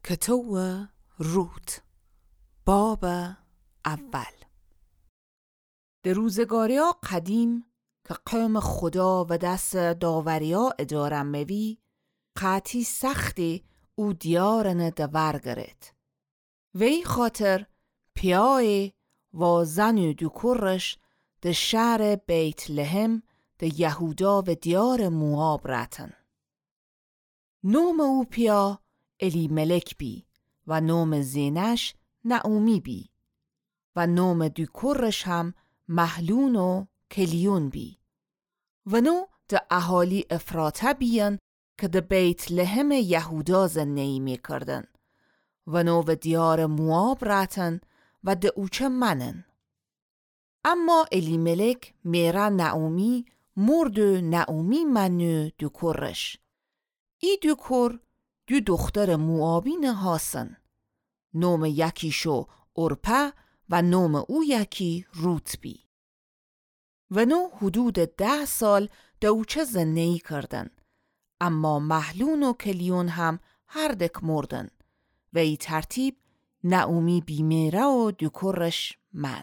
کتو روت باب اول. در روزگاریا قدیم که قوم خدا و دست داوریا اداره موی قاطی سختی او دیارن دور گرد. وی خاطر پیای و زن و دکرش در شهر بیت لحم در یهودا و دیار موآب رتن. نام او پیا الیملک بی و نام زینش نعومی بی و نام دکرش هم مهلون و کلیون بی و نو ده اهالی افراطه بیان که ده بیت لحم یهودا زندگی می کردن و نو و دیار موآب رتن و ده اوچه منن. اما الیملک میره نعومی مرد و نعومی منو دکرش. ای دکر دو دختر موآبین هاسن. نام یکیشو اورپا و نام او یکی روت بی. و نو حدود 10 سال دوچه زندگی کردن. اما مهلون و کلیون هم هر دک مردن و ای ترتیب نعومی بیمیره و دکرش من.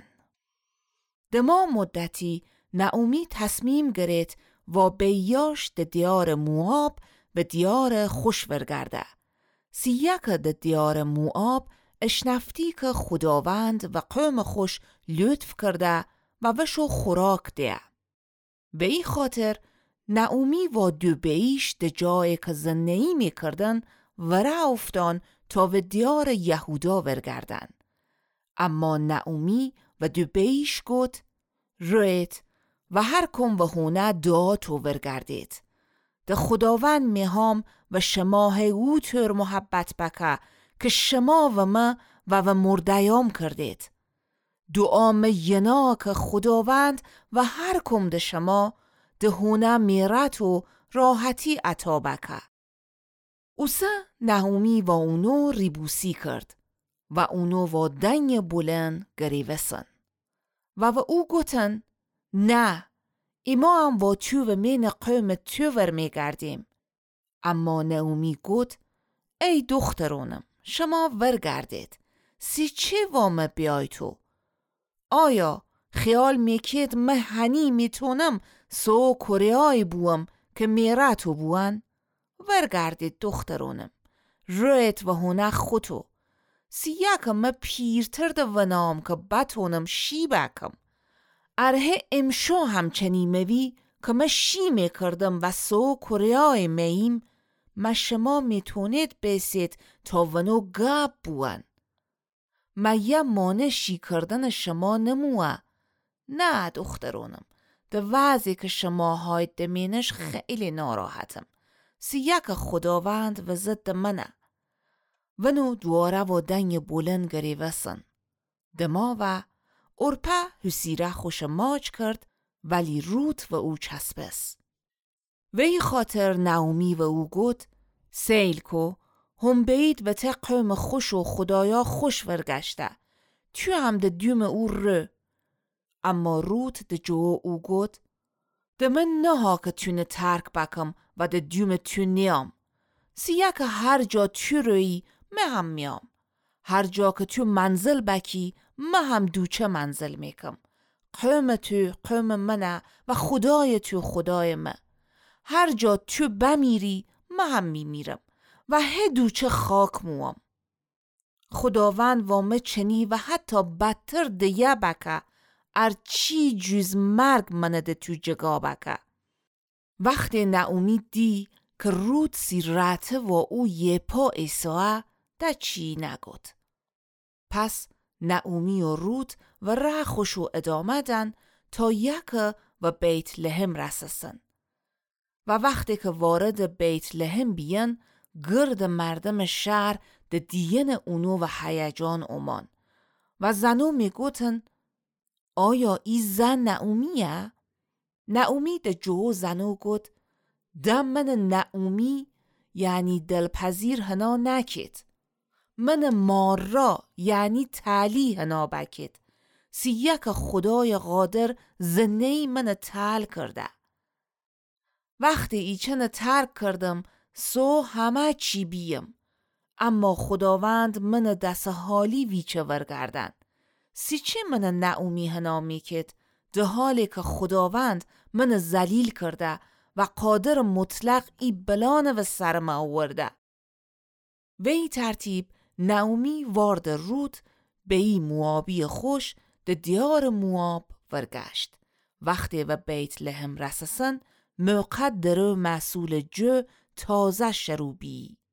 دما مدتی نعومی تصمیم گرفت و بیاش ده دیار موآب به دیار خوش ورگرده. سیک ده دیار موآب اشنفتی که خداوند و قوم خوش لطف کرده و وشو خوراک ده. به ای خاطر نعومی و دو بیش ده جای که زندگی می کردن وره افتان تا و دیار یهودا ورگردن. اما نعومی و دو بیش گفت رویت و هر کم و هونه دعا تو ورگردید. ده خداوند میهام و شما او تر محبت بکه که شما و ما و مردیام کردید. دعام ینا که خداوند و هر کم ده شما ده هونه میرت و راحتی عطا بکه. اوسه نعومی و اونو ریبوسی کرد و اونو و دنگ بلند گریوسن و او گوتن نه ایما هم با تو و مین قوم تو ور میگردیم. اما نعومی گوت ای دخترونم شما ورگردید. سی چه وام بیای تو؟ آیا خیال میکید من هنی میتونم سو کوریای بوم که میره تو بوان؟ ورگردید دخترونم. رویت و هونه خودتو. سی یکم من پیرتر ده ونام که بتونم شی بکم. اره امشو همچنی موی که من شی میکردم و سو کوریای میم ما شما میتونید بیسید تا ونو گاب بوان. ما یه مانه شی کردن شما نموه. نه دخترونم ده وضعی که شما هاید دمینش خیلی ناراحتم. سیک خداوند و ضد منه. ونو دواره و دنگ بلند گریوسن. دما و اورپا حسیره خوش ماچ کرد ولی روت و او چسبس. وی خاطر نعومی و او گوت سیل کو هم بید و ته قوم خوش و خدایا خوش ورگشته. تو هم ده دیوم او رو. اما روت ده جو او گوت ده من نه ها که تونه ترک بکم و ده دیوم تو نیام. سیه که هر جا تو روی من هم میام. هر جا که تو منزل بکی من هم دوچه منزل میکم. قوم تو قوم منه و خدای تو خدای من. هر جا تو بمیری من هم میمیرم و دوچه خاک موام. خداوند وامه چنی و حتی بدتر دیه بکه ارچی جز مرگ منده تو جگا بکه. وقتی نعومی دی که رود سی رته و او یه پا ایساه ده چی نگود. پس نعومی و رود و ره خوشو ادامه دن تا یک و بیت لحم رسسن. و وقتی که وارد بیت لحم بیان گرد مردم شهر ده دیین اونو و هیجان اومان و زنو میگوتن آیا ای زن نعومیه؟ نعومی ده جو زنو گوت دم من نعومی یعنی دلپذیر هنا نکید. من مارا یعنی تالی هنا بکید. سیک خدای قادر زنی من تال کرده. وقتی ایچن ترک کردم سو همه چی بیم. اما خداوند من دست حالی ویچه ورگردن. سیچی من نعومی هنامی کت ده حالی که خداوند من زلیل کرده و قادر مطلق ای بلانه و سرم آورده. و ای ترتیب نعومی وارد رود به ای موابی خوش ده دیار مواب ورگشت. وقتی و بیت لحم رسسن موقع درو مسئول جو تازه شروع بی.